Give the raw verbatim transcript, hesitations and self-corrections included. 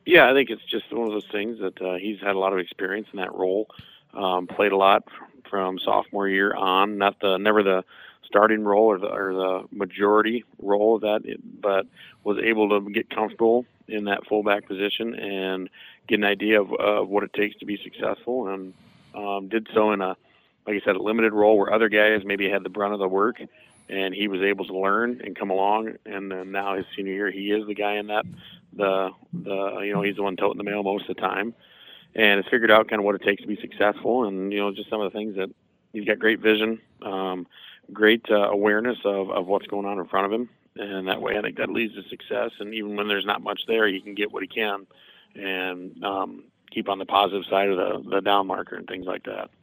Yeah, I think it's just one of those things that uh, he's had a lot of experience in that role. Um, played a lot from sophomore year on, not the never the starting role or the, or the majority role of that, but was able to get comfortable in that fullback position and get an idea of uh, what it takes to be successful, and um, did so in a, like I said, a limited role where other guys maybe had the brunt of the work, and he was able to learn and come along. And then now his senior year, he is the guy in that the the you know he's the one toting the mail most of the time, and has figured out kind of what it takes to be successful, and you know just some of the things that he's got great vision, um, great uh, awareness of, of what's going on in front of him, and that way I think that leads to success. And even when there's not much there, he can get what he can, and um, keep on the positive side of the the down marker and things like that.